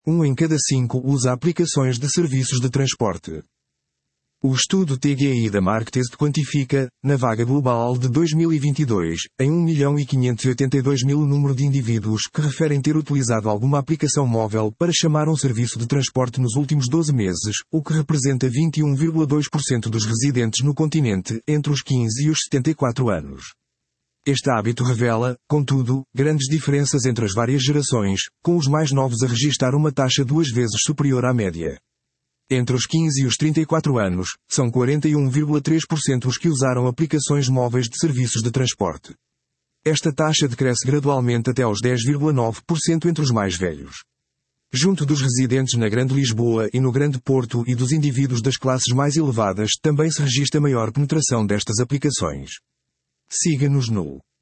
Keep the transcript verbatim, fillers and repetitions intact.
Um em cada cinco usa aplicações de serviços de transporte. O estudo T G I da Marketest quantifica, na vaga global de dois mil e vinte e dois, em um milhão e quinhentos e oitenta e dois mil o número de indivíduos que referem ter utilizado alguma aplicação móvel para chamar um serviço de transporte nos últimos doze meses, o que representa vinte e um vírgula dois por cento dos residentes no continente entre os quinze e os setenta e quatro anos. Este hábito revela, contudo, grandes diferenças entre as várias gerações, com os mais novos a registrar uma taxa duas vezes superior à média. Entre os quinze e os trinta e quatro anos, são quarenta e um vírgula três por cento os que usaram aplicações móveis de serviços de transporte. Esta taxa decresce gradualmente até aos dez vírgula nove por cento entre os mais velhos. Junto dos residentes na Grande Lisboa e no Grande Porto e dos indivíduos das classes mais elevadas também se registra maior penetração destas aplicações. Siga-nos no